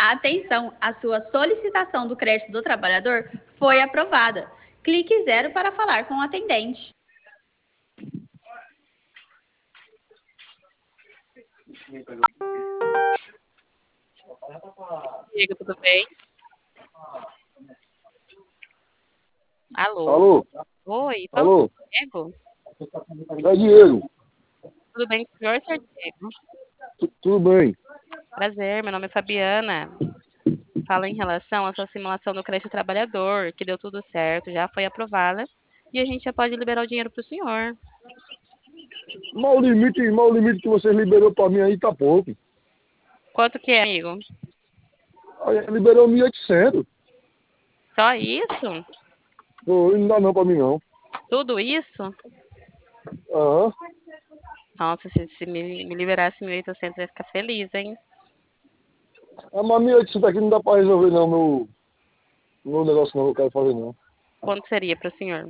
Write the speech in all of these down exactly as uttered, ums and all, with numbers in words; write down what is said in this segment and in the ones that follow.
Atenção, a sua solicitação do crédito do trabalhador foi aprovada. Clique zero para falar com o atendente. Diego, tudo bem? Alô? Alô? Oi, fala Alô? comigo. É Diego. Tudo bem com o senhor, senhor Diego? Tu- Tudo bem? Prazer, meu nome é Fabiana. Fala em relação à sua simulação do crédito trabalhador, que deu tudo certo, já foi aprovada. E a gente já pode liberar o dinheiro para o senhor. Mas o limite, mas o limite que vocês liberou pra mim aí tá pouco. Quanto que é, amigo? Aí liberou mil e oitocentos. Só isso? Pô, não dá não pra mim não. Tudo isso? Aham. Nossa, se, se me, me liberasse mil e oitocentos, eu ia ficar feliz, hein? Ah, mas mil e oitocentos aqui não dá pra resolver não, meu, meu negócio não, que eu quero fazer não. Quanto seria para o senhor?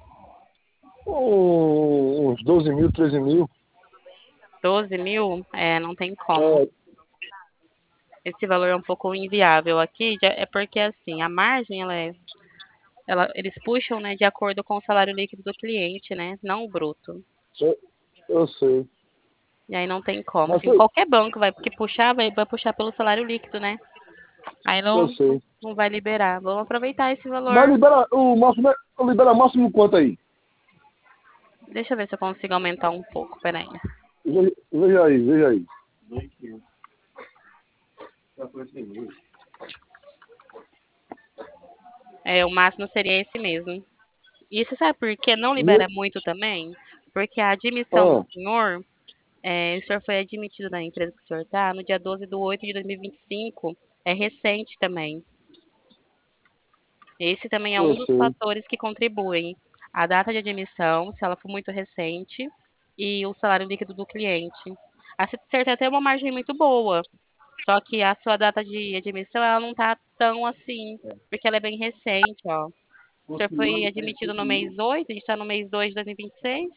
Um- uns doze mil, treze mil. Doze mil? É, não tem como. É, Esse valor é um pouco inviável aqui, já- é porque assim, a margem ela é, ela, eles puxam, né, de acordo com o salário líquido do cliente, né, não o bruto. eu, eu sei. E aí não tem como, Mas assim, foi, qualquer banco vai que puxar, vai, vai puxar pelo salário líquido, né? Aí eu não, sei. não vai liberar. Vamos aproveitar esse Mas valor. libera o máximo, libera máximo quanto aí? Deixa eu ver se eu consigo aumentar um pouco, peraí. Veja, veja aí, veja aí. É, o máximo seria esse mesmo. E você sabe por que não libera Mil- muito também? Porque a admissão do Ah, senhor, é, o senhor foi admitido na empresa que o senhor está no dia doze de oito de dois mil e vinte e cinco. É recente também. Esse também é eu um dos sei. fatores que contribuem. A data de admissão, se ela for muito recente, e o salário líquido do cliente. A C T tem até uma margem muito boa, só que a sua data de admissão ela não está tão assim, porque ela é bem recente, ó. O senhor foi admitido no mês oito, a gente está no mês dois de dois mil e vinte e seis.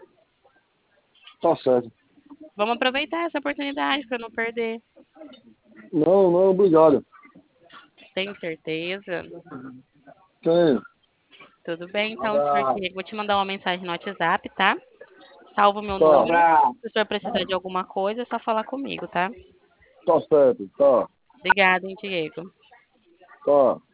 Tá certo. Vamos aproveitar essa oportunidade para não perder. Não, não, obrigado. Tem certeza? Tenho. Tudo bem, então, senhor Diego, vou te mandar uma mensagem no WhatsApp, tá? Salva o meu Tá. número. Se o senhor precisar de alguma coisa, é só falar comigo, tá? Tá certo. Tá. Obrigada, hein, Diego. Tá.